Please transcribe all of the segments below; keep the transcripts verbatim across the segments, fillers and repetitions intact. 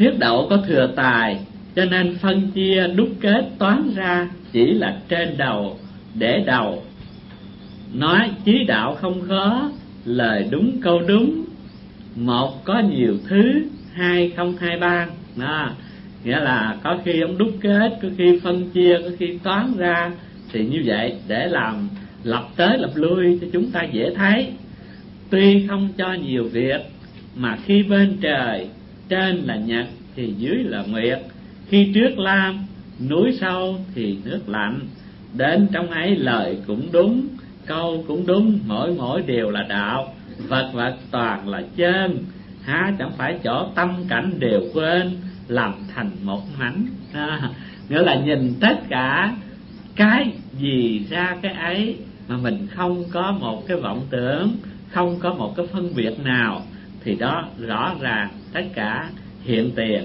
Tiết Đậu có thừa tài, cho nên phân chia đúc kết toán ra chỉ là trên đầu để đầu. Nói chí đạo không khó, lời đúng câu đúng, một có nhiều thứ, hai không hai ba. Đó, nghĩa là có khi ông đúc kết, có khi phân chia, có khi toán ra, thì như vậy để làm lập tới lập lui cho chúng ta dễ thấy. Tuy không cho nhiều việc, mà khi bên trời trên là nhật thì dưới là nguyệt, khi trước lam núi sâu thì nước lạnh, đến trong ấy lời cũng đúng, câu cũng đúng, mỗi mỗi đều là đạo, vật vật toàn là chân, há chẳng phải chỗ tâm cảnh đều quên, làm thành một mảnh. À, nghĩa là nhìn tất cả cái gì ra cái ấy, mà mình không có một cái vọng tưởng, không có một cái phân biệt nào, thì đó rõ ràng tất cả hiện tiền.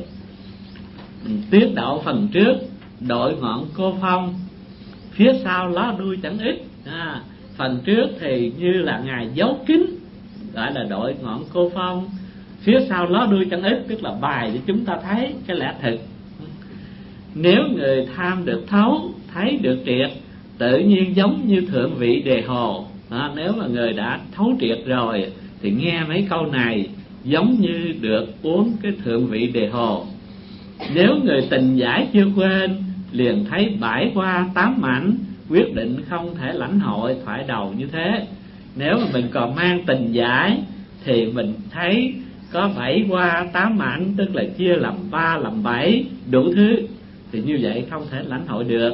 Tiết Đậu phần trước đội ngọn cô phong, phía sau ló đuôi chẳng ít. À, phần trước thì như là ngài giấu kín, gọi là đội ngọn cô phong, phía sau ló đuôi chẳng ít, tức là bài để chúng ta thấy cái lẽ thực. Nếu người tham được thấu, thấy được triệt, tự nhiên giống như thượng vị đề hồ. À, nếu mà người đã thấu triệt rồi thì nghe mấy câu này giống như được uống cái thượng vị đề hồ. Nếu người tình giải chưa quên, liền thấy bãi qua tám mảnh, quyết định không thể lãnh hội thoại đầu như thế. Nếu mà mình còn mang tình giải thì mình thấy có bảy qua tám mảnh, tức là chia làm ba làm bảy đủ thứ, thì như vậy không thể lãnh hội được.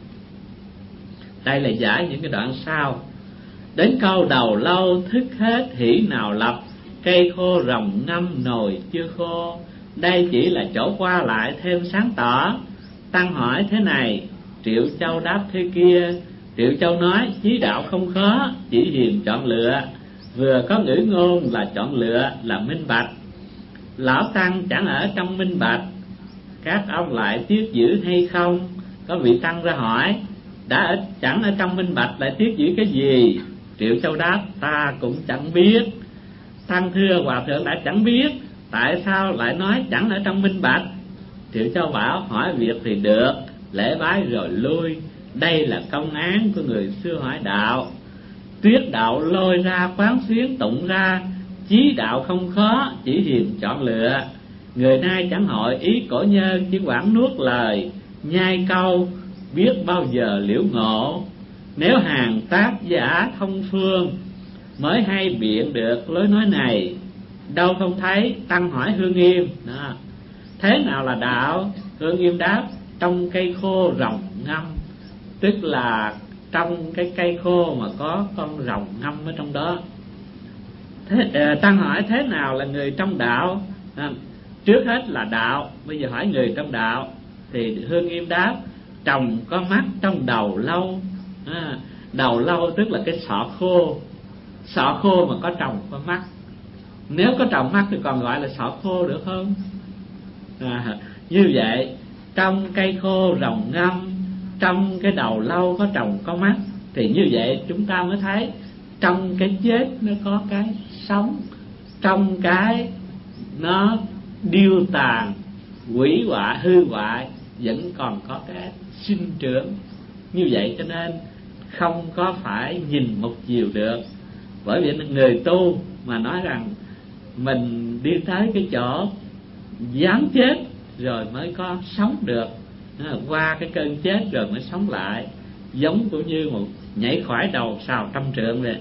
Đây là giải những cái đoạn sau. Đến câu đầu lâu thức hết hỉ nào lập, cây khô rồng ngâm nồi chưa khô. Đây chỉ là chỗ qua lại thêm sáng tỏ. Tăng hỏi thế này, Triệu Châu đáp thế kia. Triệu Châu nói chí đạo không khó, chỉ hiền chọn lựa. Vừa có ngữ ngôn là chọn lựa là minh bạch. Lão Tăng chẳng ở trong minh bạch, các ông lại tiếc giữ hay không? Có vị Tăng ra hỏi, đã ở, chẳng ở trong minh bạch lại tiếc giữ cái gì? Triệu Châu đáp, ta cũng chẳng biết. Tăng thưa hòa thượng đã chẳng biết, tại sao lại nói chẳng ở trong minh bạch? Triệu Châu bảo, hỏi việc thì được, lễ bái rồi lui. Đây là công án của người xưa hỏi đạo. Tuyết Đạo lôi ra quán xuyến tụng ra, chí đạo không khó, chỉ hiền chọn lựa. Người nay chẳng hội ý cổ nhân, chỉ quản nuốt lời, nhai câu biết bao giờ liễu ngộ. Nếu hàng tác giả thông phương, mới hay biện được lối nói này. Đâu không thấy, Tăng hỏi Hương Nghiêm, đó, thế nào là đạo? Hương Nghiêm đáp, trong cây khô rồng ngâm, tức là trong cái cây khô mà có con rồng ngâm ở trong đó. Thế, Tăng hỏi thế nào là người trong đạo? À, trước hết là đạo, bây giờ hỏi người trong đạo. Thì Hương Nghiêm đáp, trồng có mắt trong đầu lâu. À, đầu lâu tức là cái sọ khô, sọ khô mà có trồng có mắt. Nếu có trồng mắt thì còn gọi là sọ khô được không? À, như vậy trong cây khô rồng ngâm, trong cái đầu lâu có trồng có mắt, thì như vậy chúng ta mới thấy trong cái chết nó có cái sống, trong cái nó điêu tàn hủy hoại hư hoại vẫn còn có cái sinh trưởng. Như vậy cho nên không có phải nhìn một chiều được. Bởi vì người tu mà nói rằng mình đi tới cái chỗ dám chết rồi mới có sống được, qua cái cơn chết rồi mới sống lại, giống cũng như một nhảy khỏi đầu sào trăm trượng vậy.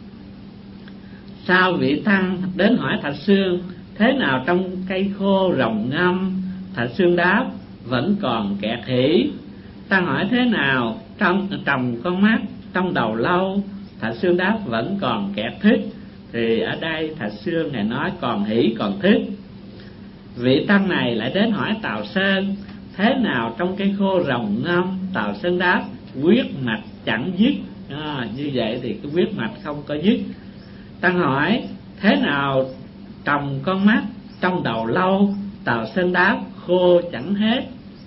Sau vị Tăng đến hỏi Thạch Xương, thế nào trong cây khô rồng ngâm? Thạch Xương đáp, vẫn còn kẹt hỉ. Tăng hỏi thế nào trong trồng con mắt trong đầu lâu? Thạch Xương đáp, vẫn còn kẹt thức. Thì ở đây Thạch Xương này nói còn hỉ còn thức. Vị Tăng này lại đến hỏi Tào Sơn, thế nào trong cây khô rồng ngâm? Tào Sơn đáp, huyết mạch chẳng dứt. À, như vậy thì cái huyết mạch không có dứt. Tăng hỏi thế nào trồng con mắt trong đầu lâu? Tào Sơn đáp, khô chẳng hết.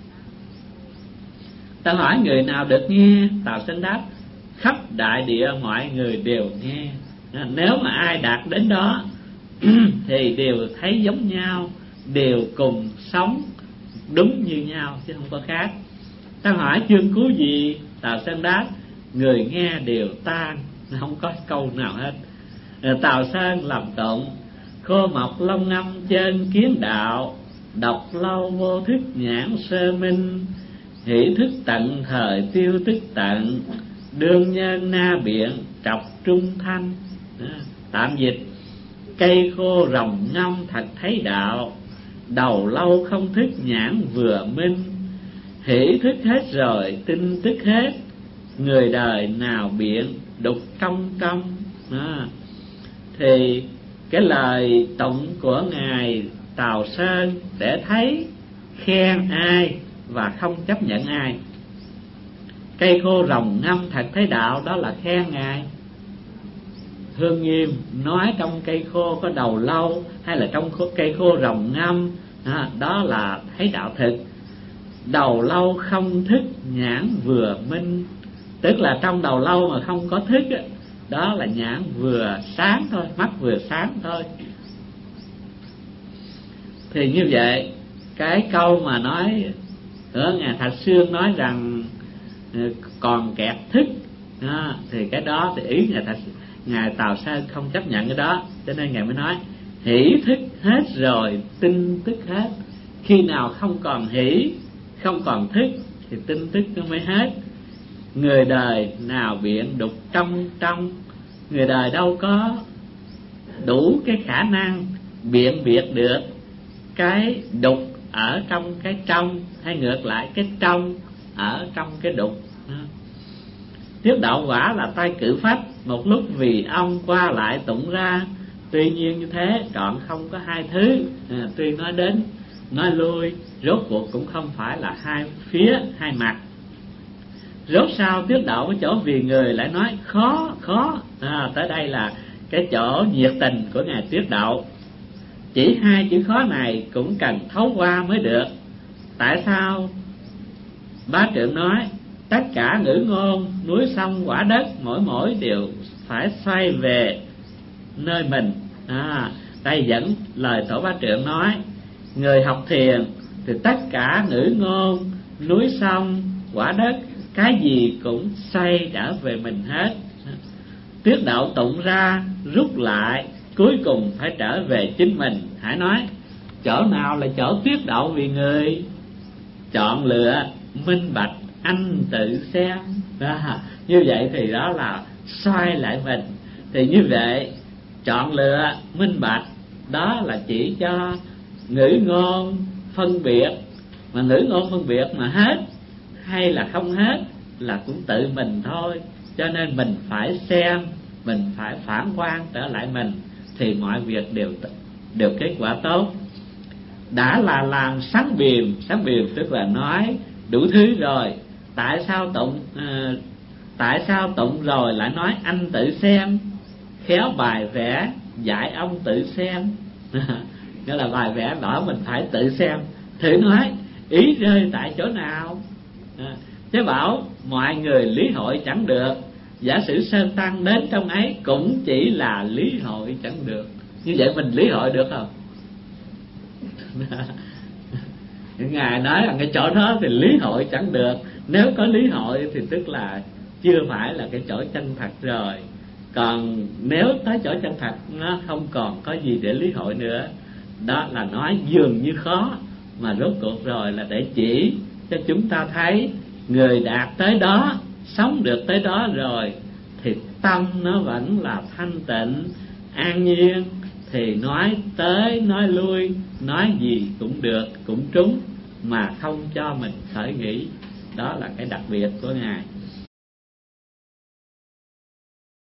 Tăng hỏi người nào được nghe? Tào Sơn đáp, khắp đại địa mọi người đều nghe. Nếu mà ai đạt đến đó thì đều thấy giống nhau, đều cùng sống đúng như nhau chứ không có khác. Ta hỏi chương cứu gì, Tào Sơn đáp người nghe đều tan, không có câu nào hết. Tào Sơn làm tụng khô mọc long ngâm trên kiến đạo, đọc lâu vô thức nhãn sơ minh, hỷ thức tận thời tiêu tức tận, đương nhân na biện trọc trung thanh. Tạm dịch: cây khô rồng ngâm thật thấy đạo, đầu lâu không thức nhãn vừa minh, hỷ thức hết rồi tinh tức hết, người đời nào biện đục trong trong. Đó. Thì cái lời tụng của ngài Tào Sơn để thấy khen ai và không chấp nhận ai. Cây khô rồng ngâm thật thấy đạo, đó là khen ngài. Hương Nghiêm nói trong cây khô có đầu lâu hay là trong cây khô rồng ngâm, đó là thấy đạo thực. Đầu lâu không thức nhãn vừa minh, tức là trong đầu lâu mà không có thức, đó là nhãn vừa sáng thôi, mắt vừa sáng thôi. Thì như vậy cái câu mà nói ở ngài Thạch Sương nói rằng còn kẹt thức, đó, thì cái đó thì ý ngài Thạch ngài Tào Sơn không chấp nhận cái đó, cho nên ngài mới nói hỷ thức hết rồi tinh tức hết. Khi nào không còn hỷ, không còn thức thì tinh tức nó mới hết. Người đời nào biện đục trong trong, người đời đâu có đủ cái khả năng biện biệt được cái đục ở trong cái trong, hay ngược lại cái trong ở trong cái đục. Tiết Đạo quả là tay cử phách, một lúc vì ông qua lại tụng ra. Tuy nhiên như thế trọn không có hai thứ, à, tuy nói đến nói lui, rốt cuộc cũng không phải là hai phía hai mặt. Rốt sau Tiết Đạo cái chỗ vì người lại nói khó khó, à, tới đây là cái chỗ nhiệt tình của ngài Tiết Đạo. Chỉ hai chữ khó này cũng cần thấu qua mới được. Tại sao Bá Trượng nói tất cả ngữ ngôn, núi sông quả đất, mỗi mỗi đều phải xoay về nơi mình? À, đây dẫn lời Tổ Bá Trượng nói, người học thiền thì tất cả ngữ ngôn, núi sông, quả đất, cái gì cũng xoay trở về mình hết. Tiết Đạo tụng ra, rút lại, cuối cùng phải trở về chính mình. Hãy nói chỗ nào là chỗ Tiết Đạo vì người? Chọn lựa minh bạch, anh tự xem. Đó, như vậy thì đó là xoay lại mình. Thì như vậy chọn lựa minh bạch đó là chỉ cho ngữ ngôn phân biệt, mà ngữ ngôn phân biệt mà hết hay là không hết là cũng tự mình thôi. Cho nên mình phải xem, mình phải phản quan trở lại mình, thì mọi việc đều đều kết quả tốt. Đã là làm sáng biềm, sáng biềm tức là nói đủ thứ rồi. Tại sao tụng à, tại sao tụng rồi lại nói anh tự xem, khéo bài vẽ dạy ông tự xem. Nghĩa là bài vẽ bảo mình phải tự xem, thử nói ý rơi tại chỗ nào. À, chứ bảo mọi người lý hội chẳng được, giả sử Sơn Tăng đến trong ấy cũng chỉ là lý hội chẳng được. Như vậy mình lý hội được không? Ngài nói là cái chỗ đó thì lý hội chẳng được. Nếu có lý hội thì tức là chưa phải là cái chỗ chân thật rồi. Còn nếu tới chỗ chân thật nó không còn có gì để lý hội nữa. Đó là nói dường như khó, mà rốt cuộc rồi là để chỉ cho chúng ta thấy người đạt tới đó, sống được tới đó rồi thì tâm nó vẫn là thanh tịnh, an nhiên, thì nói tới nói lui, nói gì cũng được, cũng trúng, mà không cho mình khởi nghĩ. Đó là cái đặc biệt của Ngài.